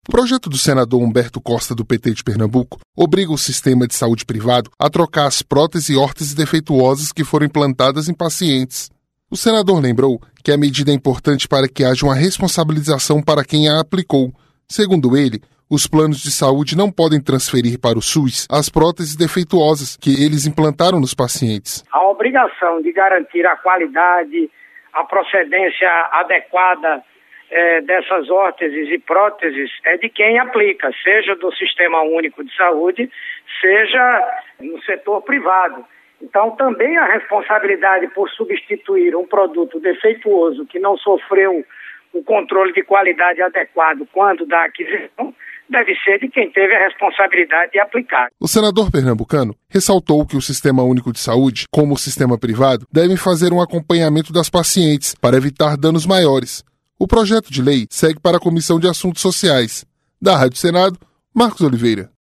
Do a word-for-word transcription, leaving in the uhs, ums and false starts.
O projeto do senador Humberto Costa, do P T de Pernambuco, obriga o sistema de saúde privado a trocar as próteses e órteses defeituosas que foram implantadas em pacientes. O senador lembrou que a medida é importante para que haja uma responsabilização para quem a aplicou. Segundo ele, os planos de saúde não podem transferir para o SUS as próteses defeituosas que eles implantaram nos pacientes. A obrigação de garantir a qualidade, a procedência adequada é, dessas órteses e próteses é de quem aplica, seja do Sistema Único de Saúde, seja no setor privado. Então, também a responsabilidade por substituir um produto defeituoso que não sofreu o controle de qualidade adequado quando da aquisição deve ser de quem teve a responsabilidade de aplicar. O senador pernambucano ressaltou que o Sistema Único de Saúde, como o sistema privado, devem fazer um acompanhamento das pacientes para evitar danos maiores. O projeto de lei segue para a Comissão de Assuntos Sociais. Da Rádio Senado, Marcos Oliveira.